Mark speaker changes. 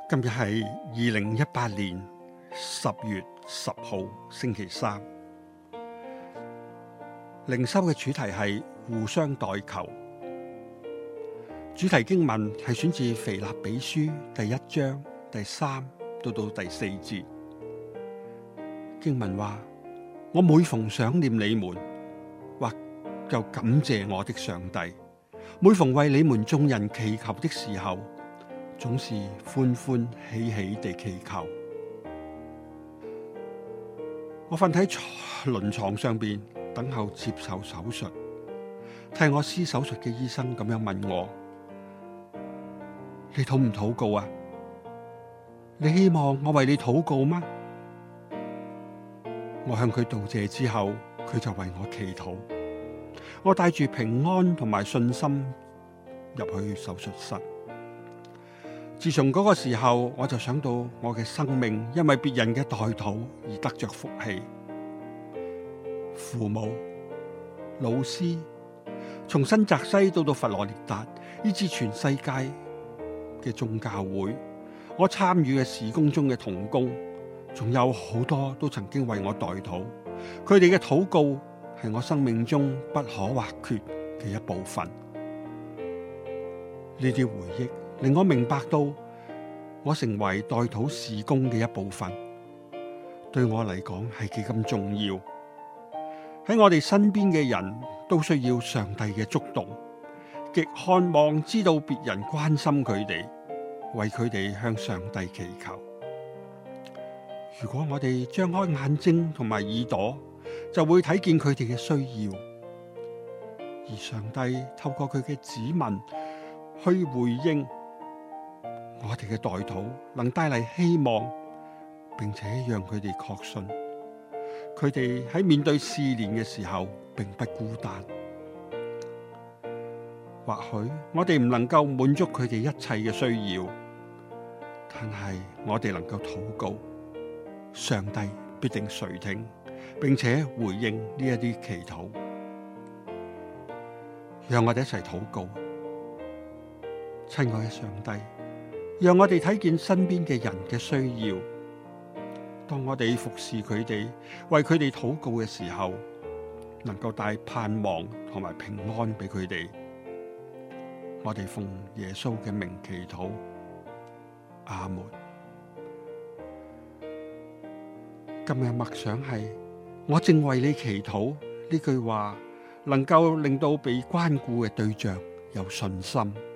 Speaker 1: 今日係2018年10月10號星期三，靈修嘅主題係互相代求。主題經文係選自腓立比書第1章第3到第4節。經文話：我每逢想念你們，或就感謝我的上帝；每逢為你們眾人祈求的時候，總是歡歡喜喜地祈求。我瞓喺輪床上邊等候接受手術，替我施手術嘅醫生咁樣問我：你禱唔禱告啊？你希望我為你禱告嗎？我向佢道謝之後，佢就為我祈禱。我帶住平安同埋信心入去手術室。自從嗰個時候，我就想到我嘅生命因為別人嘅代禱而得着福氣。父母、老師，從新澤西到佛羅列達，以至全世界嘅眾教會，我參與嘅事工中嘅同工，仲有好多都曾經為我代禱。佢哋嘅禱告係我生命中不可或缺嘅一部分。呢啲回憶令我明白到，我成為代禱事工嘅一部分，對我嚟講係幾咁重要。喺我哋身邊嘅人都需要上帝嘅觸動，極渴望知道別人關心佢哋，為佢哋向上帝祈求。如果我哋張開眼睛同埋耳朵，就會睇見佢哋嘅需要，而上帝透過佢嘅子民去回應我哋嘅代禱，能帶嚟希望，並且讓佢哋確信，佢哋喺面對試煉嘅時候並不孤單。或許我哋唔能夠滿足佢哋一切嘅需要，但係我哋能夠禱告，上帝必定垂聽，並且回應呢一啲祈禱。讓我哋一齊禱告。親愛嘅上帝，讓我哋睇見身邊嘅人嘅需要。當我哋服侍佢哋，為佢哋禱告嘅時候，能夠帶盼望同埋平安俾佢哋。我哋奉耶穌嘅名祈禱，阿門。今日默想係：我正為你祈禱呢句話，能夠令到被關顧嘅對象有信心。